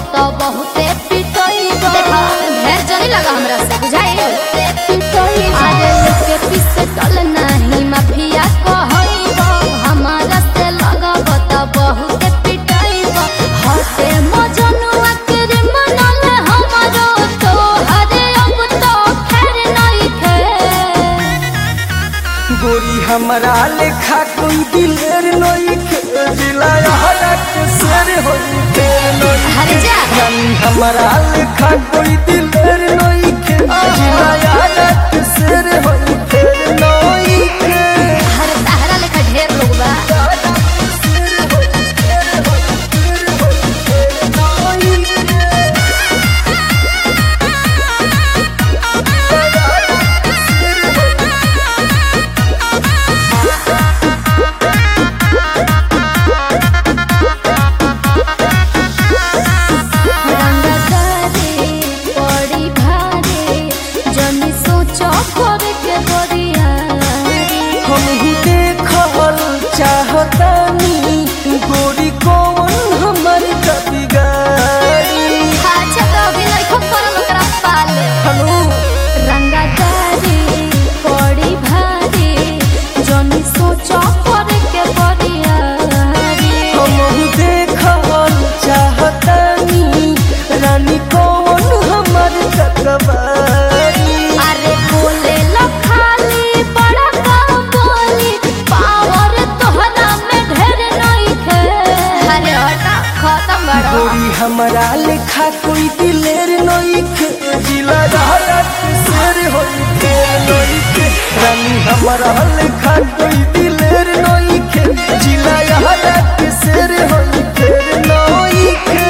तो बहुते पिटइबो। देखा ढेर जनी लगा हमरा से बुझाई पिटइबो। अरे लेके पिस्टल नहीं माफिया कहइबो, हमारा से लगब तो बहुते पिटइबो। हटे मजनुआ के रे मनल हमरो तो हरे अब तो खैर नहीं खे। गोरी हमरा लेखा कोई दिलेर नई के जिलाया हरक शेर होई तेर नई हर जा रानी हमरा लेखा कोई दिलेर नई के जिलाया हरक शेर होई तेर नई के हर तहरा लेखा ढेर लोग बा। हमहू देखल चाहतानी गोरी कौन हमर कतिगारी अच्छा तो अभी लइखो करल ओकरा पाले। हनु रंगादारी पड़ी भारी जनी सोचो करे के बरियारी। हमहू देखल चाहतानी रानी कौन हमर कतबारी अरे बोले लो खाली बड़ा काम बोली पावर तोहरा में ढेर नहीं खे। अरे हटा खत्म बड़ा गोरी हमरा लेखा कोई दिलेर नई के जिला रहत शेर होई तेर नई के रानी हमरा लेखा कोई दिलेर नई के जिला रहत शेर होई तेर नई के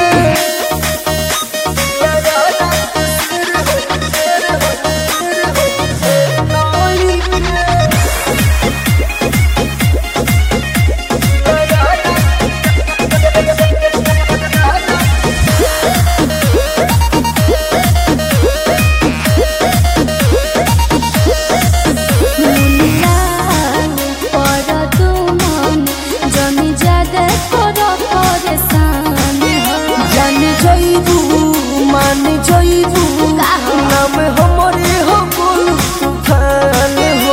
जान जइबू मान जइबू नाम हमरे हो बोलू तूफान हो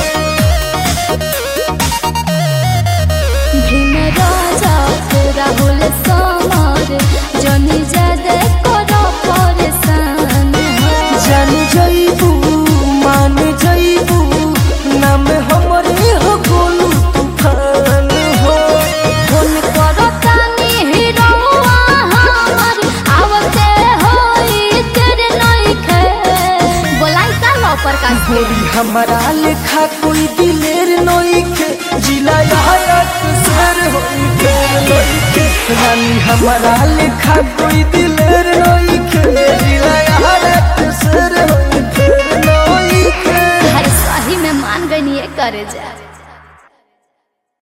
राहुल समर जनी जादे करो परेशान जान जइबू मान जइबू नाम हमरे हो बोलू तूफान हो फोन करो तानी हीरोआ हमर आवते होई तेरे नहीं खे। बोलाई का लो प्रकाश गोरी हमरा लेखा कोई दिलेर नई के जिला यारक शेर होई तेर नई के रानी हमरा लेखा कोई दिलेर नई के जिला यारक शेर होई तेर नई के हर सही में मान गई करे जा।